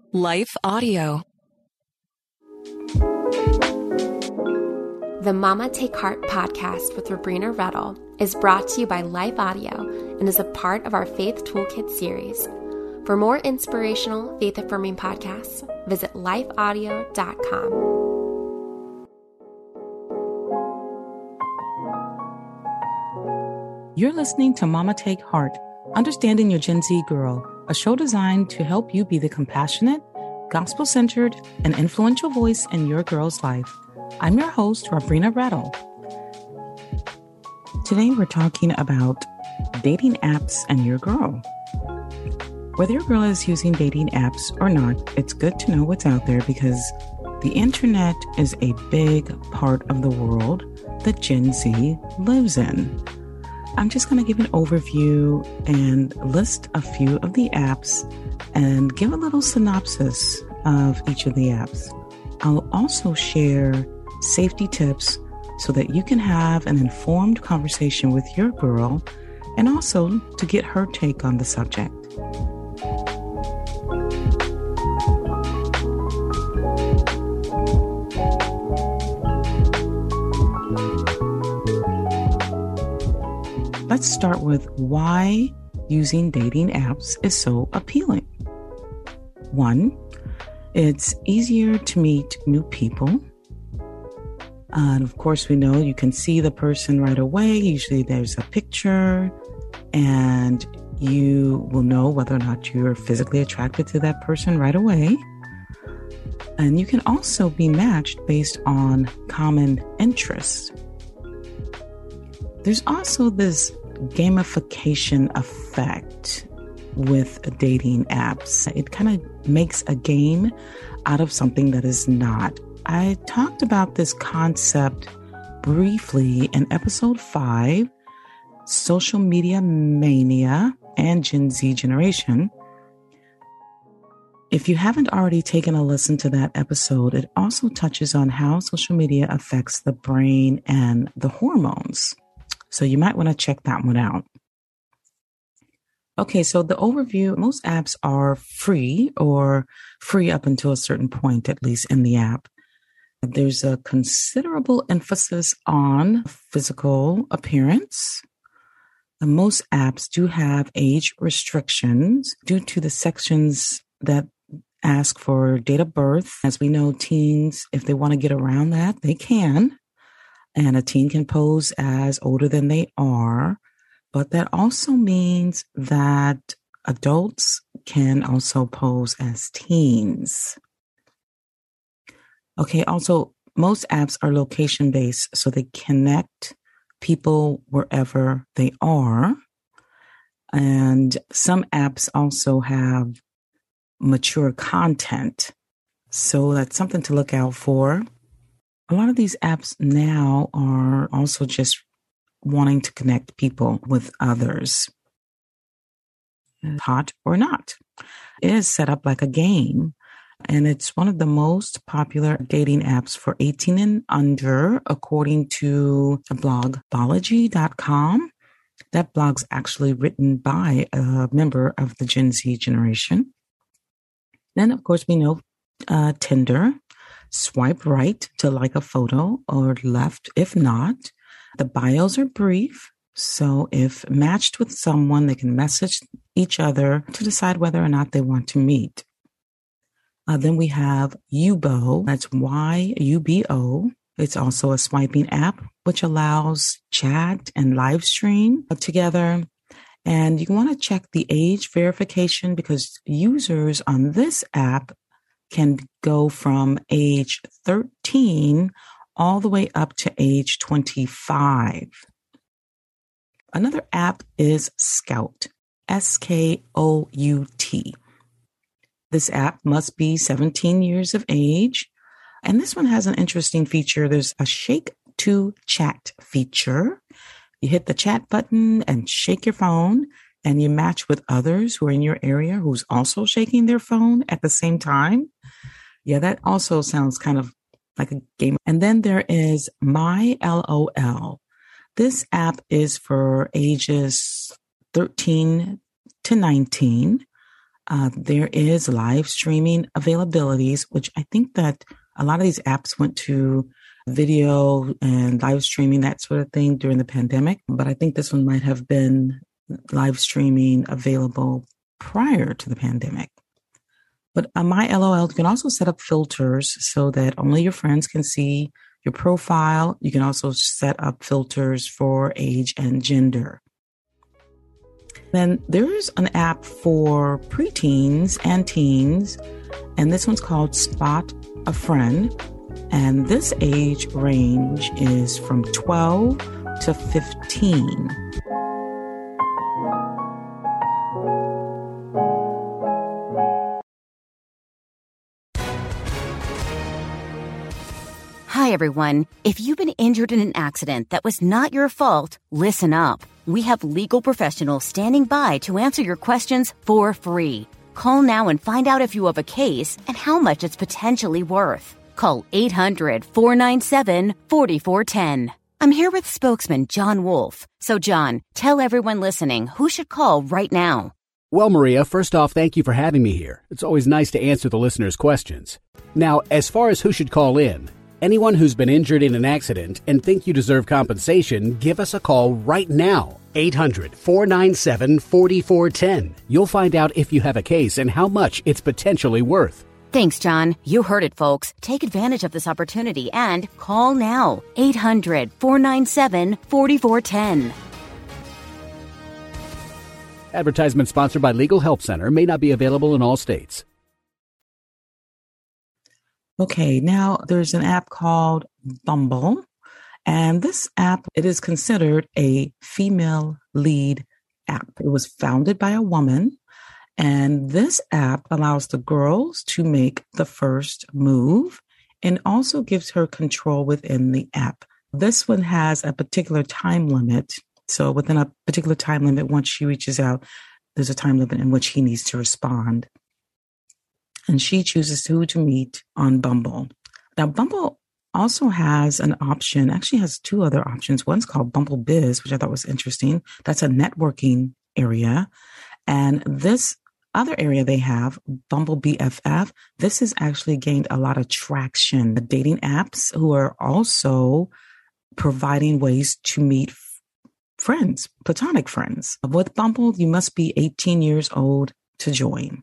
Life Audio. The Mama Take Heart podcast with Rabrina Rettle is brought to you by Life Audio and is a part of our Faith Toolkit series. For more inspirational, faith-affirming podcasts, visit lifeaudio.com. You're listening to Mama Take Heart, Understanding Your Gen Z Girl, a show designed to help you be the compassionate, gospel-centered, and influential voice in your girl's life. I'm your host, Rabrina Rettle. Today, we're talking about dating apps and your girl. Whether your girl is using dating apps or not, it's good to know what's out there because the internet is a big part of the world that Gen Z lives in. I'm just going to give an overview and list a few of the apps and give a little synopsis of each of the apps. I'll also share safety tips so that you can have an informed conversation with your girl and also to get her take on the subject. Let's start with why using dating apps is so appealing. 1, it's easier to meet new people. And of course, we know you can see the person right away. Usually there's a picture and you will know whether or not you're physically attracted to that person right away. And you can also be matched based on common interests. There's also this gamification effect with dating apps. It kind of makes a game out of something that is not. I talked about this concept briefly in episode 5, Social Media Mania and Gen Z Generation. If you haven't already taken a listen to that episode, it also touches on how social media affects the brain and the hormones. So you might want to check that one out. Okay, so the overview, most apps are free or free up until a certain point, at least in the app. There's a considerable emphasis on physical appearance. Most apps do have age restrictions due to the sections that ask for date of birth. As we know, teens, if they want to get around that, they can. And a teen can pose as older than they are. But that also means that adults can also pose as teens. Okay, also, most apps are location-based, so they connect people wherever they are. And some apps also have mature content. So that's something to look out for. A lot of these apps now are also just wanting to connect people with others. Hot or not. It is set up like a game, and it's one of the most popular dating apps for 18 and under, according to the blog Bology.com. That blog's actually written by a member of the Gen Z generation. Then, of course, we know Tinder. Swipe right to like a photo or left if not. The bios are brief, so if matched with someone, they can message each other to decide whether or not they want to meet. Then we have Yubo, that's Y-U-B-O. It's also a swiping app, which allows chat and live stream together. And you want to check the age verification because users on this app can go from age 13 all the way up to age 25. Another app is Scout, S-K-O-U-T. This app must be 17 years of age. And this one has an interesting feature. There's a shake to chat feature. You hit the chat button and shake your phone, and you match with others who are in your area who's also shaking their phone at the same time. Yeah, that also sounds kind of like a game. And then there is MyLOL. This app is for ages 13 to 19. There is live streaming availabilities, which I think that a lot of these apps went to video and live streaming, that sort of thing during the pandemic. But I think this one might have been live streaming available prior to the pandemic. But on MyLOL, you can also set up filters so that only your friends can see your profile. You can also set up filters for age and gender. Then there's an app for preteens and teens, and this one's called Spot a Friend. And this age range is from 12 to 15. Hi, everyone. If you've been injured in an accident that was not your fault, listen up. We have legal professionals standing by to answer your questions for free. Call now and find out if you have a case and how much it's potentially worth. Call 800-497-4410. I'm here with spokesman John Wolf. So, John, tell everyone listening who should call right now. Well, Maria, first off, thank you for having me here. It's always nice to answer the listeners' questions. Now, as far as who should call in, anyone who's been injured in an accident and think you deserve compensation, give us a call right now. 800-497-4410. You'll find out if you have a case and how much it's potentially worth. Thanks, John. You heard it, folks. Take advantage of this opportunity and call now. 800-497-4410. Advertisement sponsored by Legal Help Center. May not be available in all states. Okay, now there's an app called Bumble. And this app, it is considered a female lead app. It was founded by a woman. And this app allows the girls to make the first move and also gives her control within the app. This one has a particular time limit. So within a particular time limit, once she reaches out, there's a time limit in which he needs to respond. And she chooses who to meet on Bumble. Now, Bumble also has an option, actually has two other options. One's called Bumble Biz, which I thought was interesting. That's a networking area. And this other area they have, Bumble BFF, this has actually gained a lot of traction. The dating apps who are also providing ways to meet friends, platonic friends. With Bumble, you must be 18 years old to join.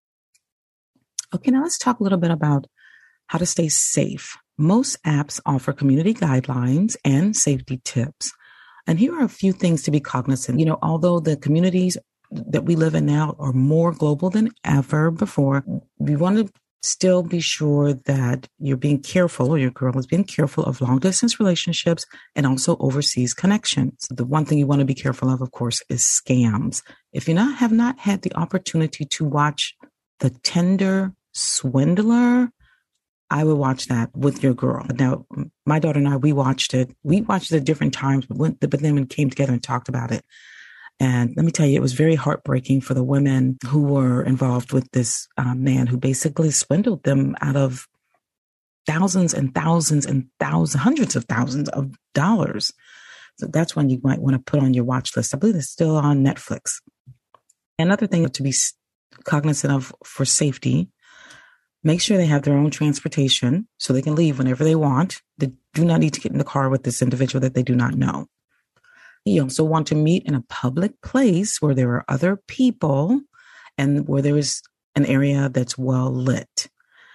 Okay, now let's talk a little bit about how to stay safe. Most apps offer community guidelines and safety tips. And here are a few things to be cognizant. You know, although the communities that we live in now are more global than ever before, we want to still be sure that you're being careful, or your girl is being careful of long distance relationships and also overseas connections. The one thing you want to be careful of course, is scams. If you have not had the opportunity to watch The Tinder Swindler, I would watch that with your girl. Now, my daughter and I, we watched it. We watched it at different times, but then we came together and talked about it. And let me tell you, it was very heartbreaking for the women who were involved with this man who basically swindled them out of thousands and thousands and thousands, hundreds of thousands of dollars. So that's one you might want to put on your watch list. I believe it's still on Netflix. Another thing to be cognizant of for safety, make sure they have their own transportation so they can leave whenever they want. They do not need to get in the car with this individual that they do not know. You also want to meet in a public place where there are other people and where there is an area that's well lit.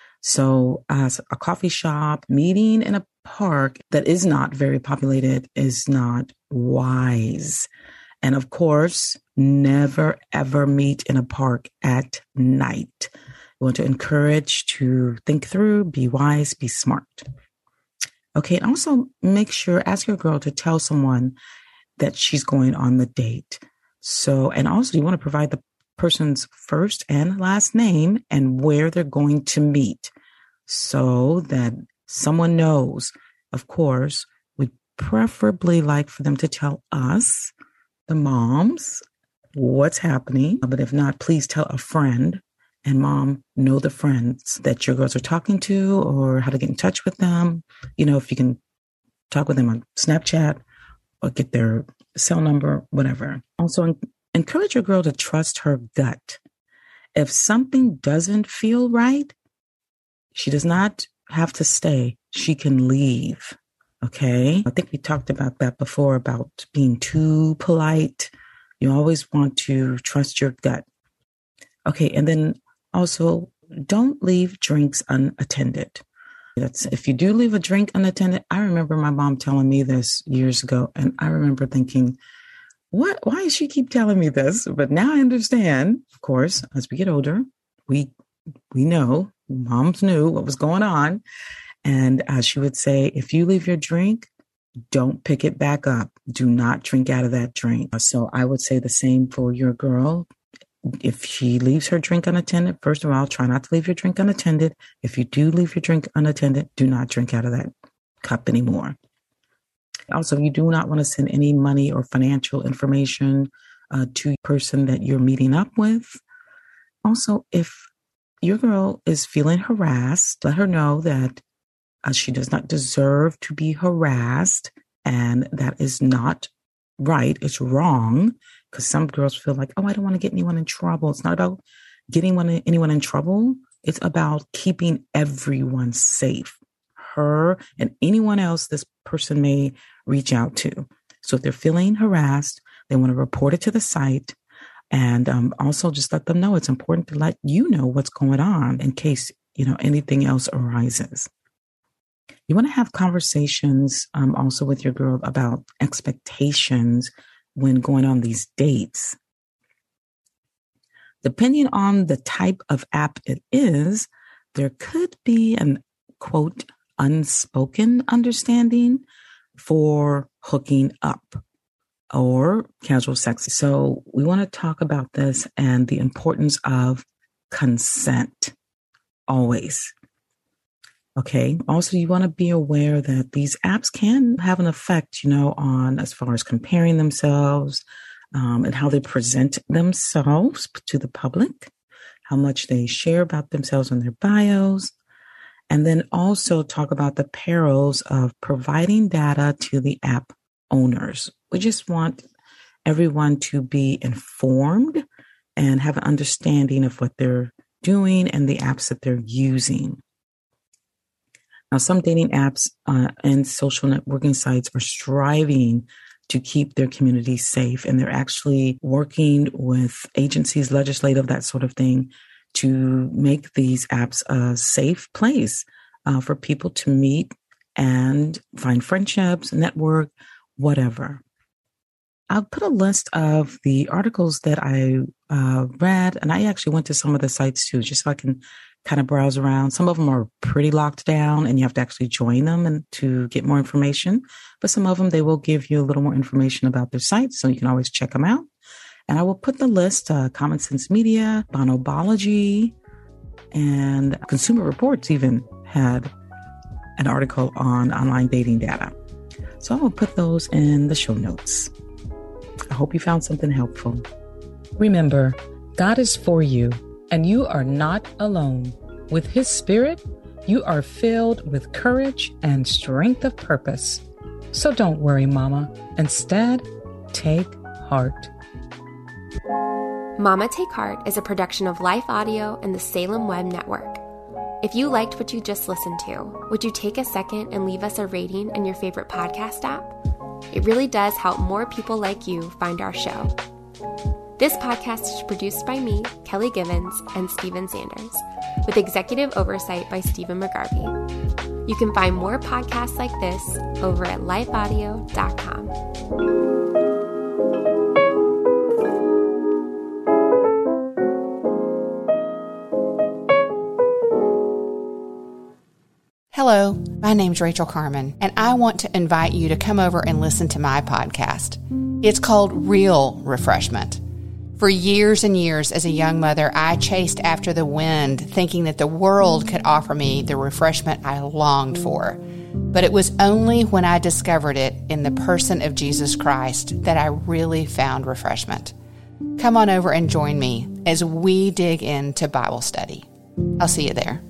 So as a coffee shop, meeting in a park that is not very populated is not wise. And of course, never, ever meet in a park at night. We want to encourage to think through, be wise, be smart. Okay, and also make sure, ask your girl to tell someone that she's going on the date. So, and also you want to provide the person's first and last name and where they're going to meet so that someone knows. Of course, we'd preferably like for them to tell us, the moms, what's happening. But if not, please tell a friend, and mom, know the friends that your girls are talking to or how to get in touch with them. You know, if you can talk with them on Snapchat or get their cell number, whatever. Also, encourage your girl to trust her gut If something doesn't feel right, she does not have to stay. She can leave. Okay. I think we talked about that before, about being too polite. You always want to trust your gut. Okay. And then also, don't leave drinks unattended. If you do leave a drink unattended, I remember my mom telling me this years ago, and I remember thinking, why does she keep telling me this? But now I understand, of course, as we get older, we know, moms knew what was going on. And she would say, if you leave your drink, don't pick it back up. Do not drink out of that drink. So I would say the same for your girl. If she leaves her drink unattended, first of all, try not to leave your drink unattended. If you do leave your drink unattended, do not drink out of that cup anymore. Also, you do not want to send any money or financial information to the person that you're meeting up with. Also, if your girl is feeling harassed, let her know that she does not deserve to be harassed, and that is not right. It's wrong. Because some girls feel like, I don't want to get anyone in trouble. It's not about getting anyone in trouble. It's about keeping everyone safe. Her and anyone else this person may reach out to. So if they're feeling harassed, they want to report it to the site. And also just let them know it's important to let you know what's going on in case, anything else arises. You want to have conversations also with your girl about expectations when going on these dates. Depending on the type of app it is, there could be an, quote, unspoken understanding for hooking up or casual sex. So we want to talk about this and the importance of consent always. Okay. Also, you want to be aware that these apps can have an effect, on as far as comparing themselves and how they present themselves to the public, how much they share about themselves on their bios, and then also talk about the perils of providing data to the app owners. We just want everyone to be informed and have an understanding of what they're doing and the apps that they're using. Now, some dating apps and social networking sites are striving to keep their community safe, and they're actually working with agencies, legislative, that sort of thing, to make these apps a safe place for people to meet and find friendships, network, whatever. I'll put a list of the articles that I read, and I actually went to some of the sites too, just so I can kind of browse around. Some of them are pretty locked down and you have to actually join them and to get more information. But some of them, they will give you a little more information about their sites, so you can always check them out. And I will put the list, Common Sense Media, Bonobology, and Consumer Reports even had an article on online dating data. So I will put those in the show notes. I hope you found something helpful. Remember, God is for you, and you are not alone. With His Spirit, you are filled with courage and strength of purpose. So don't worry, Mama. Instead, take heart. Mama Take Heart is a production of Life Audio and the Salem Web Network. If you liked what you just listened to, would you take a second and leave us a rating in your favorite podcast app? It really does help more people like you find our show. This podcast is produced by me, Kelly Givens, and Stephen Sanders, with executive oversight by Stephen McGarvey. You can find more podcasts like this over at lifeaudio.com. Hello, my name's Rachel Carmen, and I want to invite you to come over and listen to my podcast. It's called Real Refreshment. For years and years as a young mother, I chased after the wind, thinking that the world could offer me the refreshment I longed for. But it was only when I discovered it in the person of Jesus Christ that I really found refreshment. Come on over and join me as we dig into Bible study. I'll see you there.